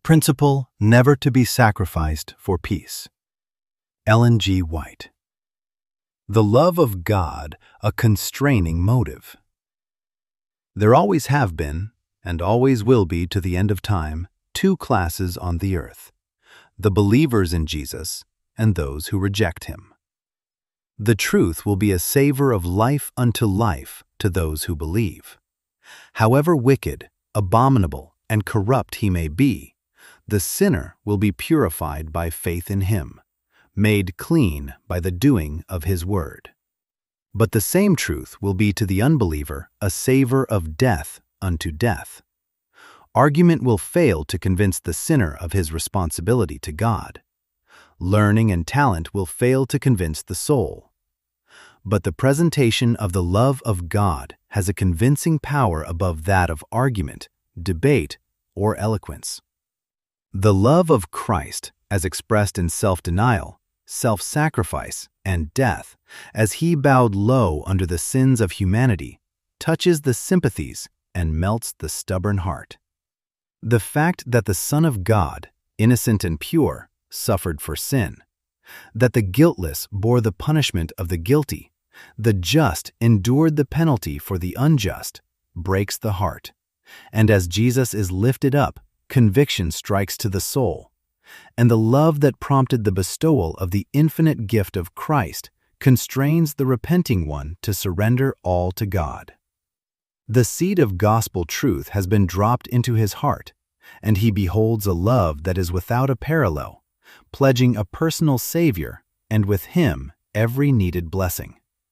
Principle never to be sacrificed for peace. Ellen G. White. The love of God, a constraining motive. There always have been, and always will be to the end of time, two classes on the earth: the believers in Jesus and those who reject him. The truth will be a savor of life unto life to those who believe. However wicked, abominable, and corrupt he may be, the sinner will be purified by faith in him, made clean by the doing of his word. But the same truth will be to the unbeliever a savor of death unto death. Argument will fail to convince the sinner of his responsibility to God. Learning and talent will fail to convince the soul. But the presentation of the love of God has a convincing power above that of argument, debate, or eloquence. The love of Christ, as expressed in self-denial, self-sacrifice, and death, as he bowed low under the sins of humanity, touches the sympathies and melts the stubborn heart. The fact that the Son of God, innocent and pure, suffered for sin, that the guiltless bore the punishment of the guilty, the just endured the penalty for the unjust, breaks the heart. And as Jesus is lifted up, conviction strikes to the soul, and the love that prompted the bestowal of the infinite gift of Christ constrains the repenting one to surrender all to God. The seed of gospel truth has been dropped into his heart, and he beholds a love that is without a parallel, pledging a personal Savior, and with him every needed blessing.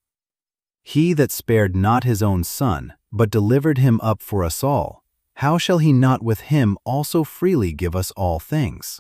He that spared not his own Son, but delivered him up for us all, how shall he not with him also freely give us all things?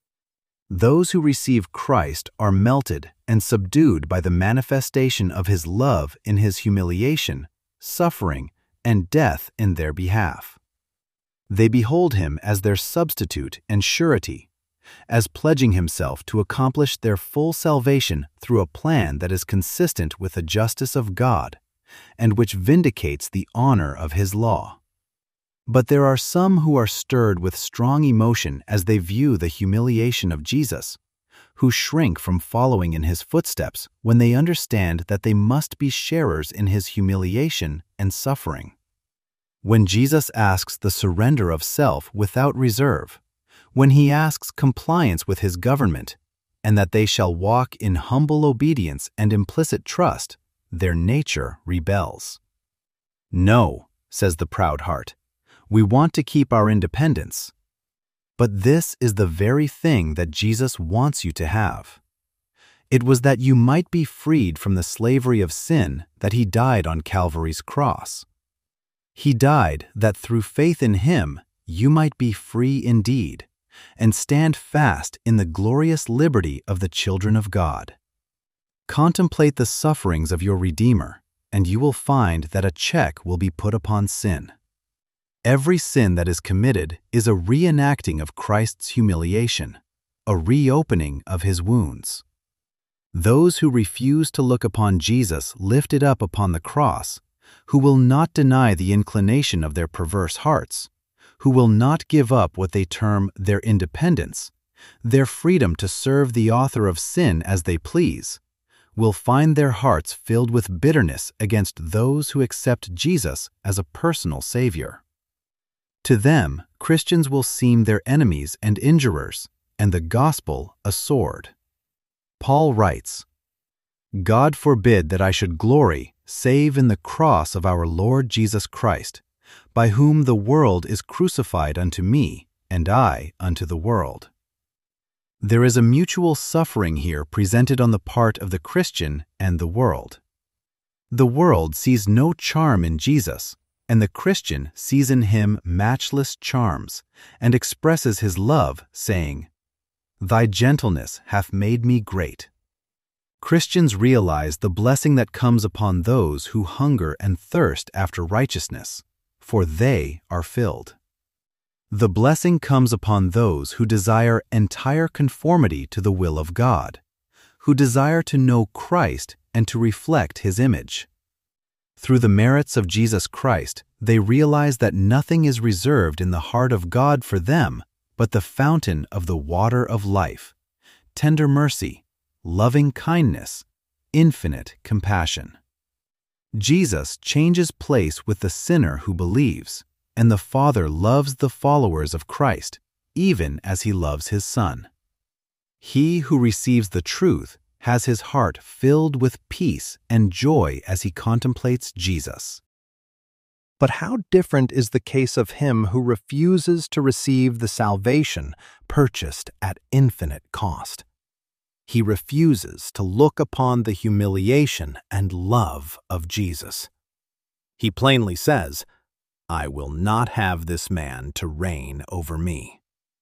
Those who receive Christ are melted and subdued by the manifestation of his love in his humiliation, suffering, and death in their behalf. They behold him as their substitute and surety, as pledging himself to accomplish their full salvation through a plan that is consistent with the justice of God, and which vindicates the honor of his law. But there are some who are stirred with strong emotion as they view the humiliation of Jesus, who shrink from following in his footsteps when they understand that they must be sharers in his humiliation and suffering. When Jesus asks the surrender of self without reserve, when he asks compliance with his government, and that they shall walk in humble obedience and implicit trust, their nature rebels. "No," says the proud heart, "we want to keep our independence." But this is the very thing that Jesus wants you to have. It was that you might be freed from the slavery of sin that he died on Calvary's cross. He died that through faith in him you might be free indeed, and stand fast in the glorious liberty of the children of God. Contemplate the sufferings of your Redeemer, and you will find that a check will be put upon sin. Every sin that is committed is a reenacting of Christ's humiliation, a reopening of his wounds. Those who refuse to look upon Jesus lifted up upon the cross, who will not deny the inclination of their perverse hearts, who will not give up what they term their independence, their freedom to serve the author of sin as they please, will find their hearts filled with bitterness against those who accept Jesus as a personal Savior. To them, Christians will seem their enemies and injurers, and the gospel a sword. Paul writes, "God forbid that I should glory save in the cross of our Lord Jesus Christ, by whom the world is crucified unto me, and I unto the world." There is a mutual suffering here presented on the part of the Christian and the world. The world sees no charm in Jesus, and the Christian sees in him matchless charms, and expresses his love, saying, "Thy gentleness hath made me great." Christians realize the blessing that comes upon those who hunger and thirst after righteousness, for they are filled. The blessing comes upon those who desire entire conformity to the will of God, who desire to know Christ and to reflect his image. Through the merits of Jesus Christ, they realize that nothing is reserved in the heart of God for them but the fountain of the water of life, tender mercy, loving kindness, infinite compassion. Jesus changes place with the sinner who believes, and the Father loves the followers of Christ, even as he loves his Son. He who receives the truth has his heart filled with peace and joy as he contemplates Jesus. But how different is the case of him who refuses to receive the salvation purchased at infinite cost? He refuses to look upon the humiliation and love of Jesus. He plainly says, "I will not have this man to reign over me."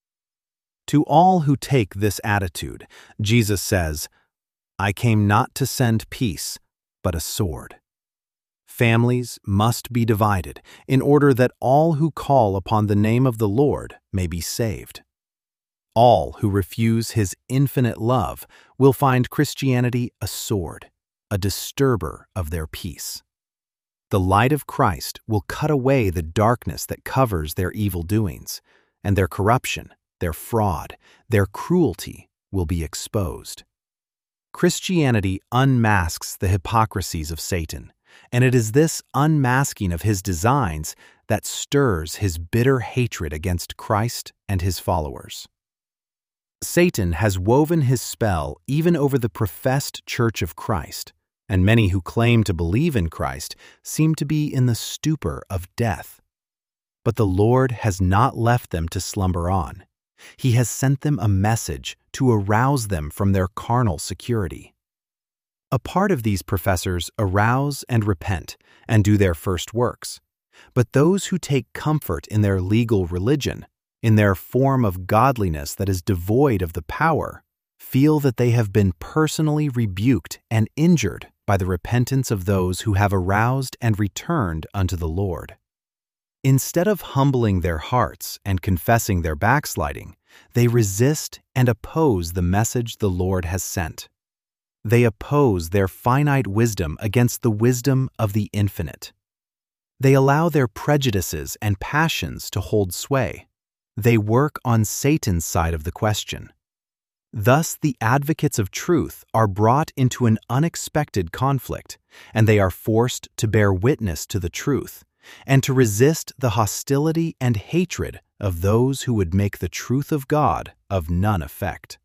To all who take this attitude, Jesus says, "I came not to send peace, but a sword." Families must be divided in order that all who call upon the name of the Lord may be saved. All who refuse his infinite love will find Christianity a sword, a disturber of their peace. The light of Christ will cut away the darkness that covers their evil doings, and their corruption, their fraud, their cruelty will be exposed. Christianity unmasks the hypocrisies of Satan, and it is this unmasking of his designs that stirs his bitter hatred against Christ and his followers. Satan has woven his spell even over the professed Church of Christ, and many who claim to believe in Christ seem to be in the stupor of death. But the Lord has not left them to slumber on. He has sent them a message to arouse them from their carnal security. A part of these professors arouse and repent and do their first works, but those who take comfort in their legal religion, in their form of godliness that is devoid of the power, feel that they have been personally rebuked and injured by the repentance of those who have aroused and returned unto the Lord. Instead of humbling their hearts and confessing their backsliding, they resist and oppose the message the Lord has sent. They oppose their finite wisdom against the wisdom of the infinite. They allow their prejudices and passions to hold sway. They work on Satan's side of the question. Thus, the advocates of truth are brought into an unexpected conflict, and they are forced to bear witness to the truth and to resist the hostility and hatred of those who would make the truth of God of none effect.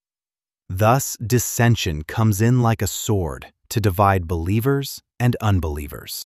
Thus, dissension comes in like a sword to divide believers and unbelievers.